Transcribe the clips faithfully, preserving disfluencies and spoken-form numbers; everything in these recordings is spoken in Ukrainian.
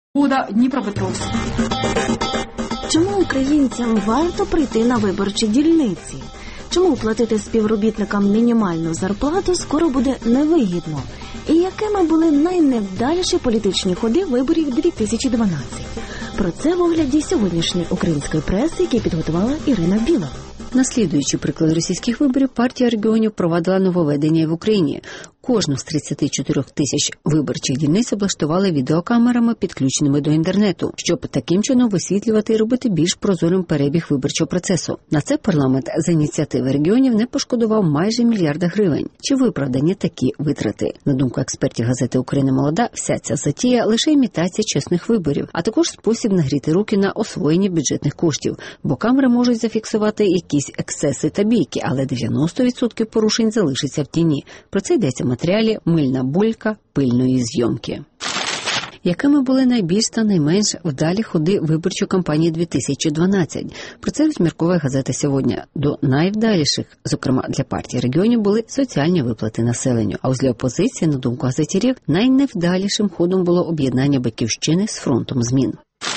Дніпропетровськ. Чому українцям варто прийти на виборчі дільниці? Чому платити співробітникам мінімальну зарплату скоро буде невигідно? І якими були найневдаліші політичні ходи виборів дві тисячі дванадцятого? Про це в огляді сьогоднішньої української преси, який підготувала Ірина Біла. Наслідуючи приклад російських виборів, партія регіонів провадила нововведення і в Україні. Кожну з тридцяти чотирьох тисяч виборчих дільниць облаштували відеокамерами, підключеними до інтернету, щоб таким чином висвітлювати і робити більш прозорим перебіг виборчого процесу. На це парламент за ініціативи регіонів не пошкодував майже мільярда гривень. Чи виправдані такі витрати? На думку експертів газети «Україна молода», вся ця затія – лише імітація чесних виборів, а також спосіб нагріти руки на освоєнні бюджетних коштів, бо камери можуть зафіксувати якісь ексцеси та бійки, але дев'яносто відсотків порушень залишиться в тіні. Про це йдеться в матеріалі «Мильна булька пильної зйомки». Якими були найбільш та найменш вдалі ходи виборчої кампанії дві тисячі дванадцятого? Про це розмірковує газета «Сьогодні». До найвдаліших, зокрема для партії регіонів, були соціальні виплати населенню. А ось для опозиції, на думку газетярів, найневдалішим ходом було об'єднання «Батьківщини» з фронтом змін.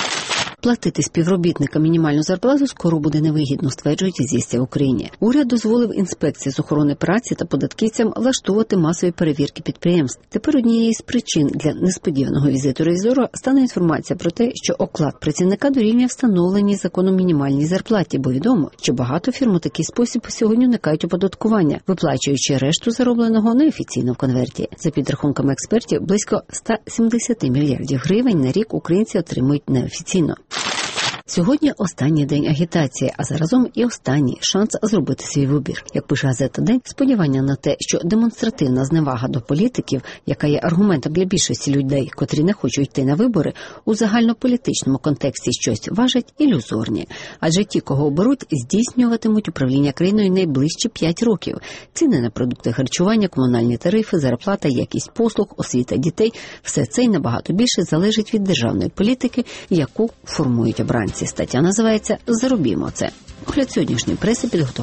Платити співробітникам мінімальну зарплату скоро буде невигідно, стверджують «Известия» в Україні. Уряд дозволив інспекції з охорони праці та податківцям влаштовувати масові перевірки підприємств. Тепер однією з причин для несподіваного візиту ревізора стане інформація про те, що оклад працівника дорівнює встановленій законом мінімальній зарплаті, бо відомо, що багато фірм у такий спосіб сьогодні уникають оподаткування, виплачуючи решту заробленого неофіційно в конверті. За підрахунками експертів, близько ста сімдесяти мільярдів гривень на рік українці отримують неофіційно. Сьогодні останній день агітації, а заразом і останній шанс зробити свій вибір. Як пише газета «День», сподівання на те, що демонстративна зневага до політиків, яка є аргументом для більшості людей, котрі не хочуть йти на вибори, у загальнополітичному контексті щось важать, ілюзорні. Адже ті, кого оберуть, здійснюватимуть управління країною найближчі п'ять років. Ціни на продукти харчування, комунальні тарифи, зарплата, якість послуг, освіта дітей – все це і набагато більше залежить від державної політики, яку формують обранці. Стаття називається «Заробімо це». Огляд сьогоднішньої преси підготував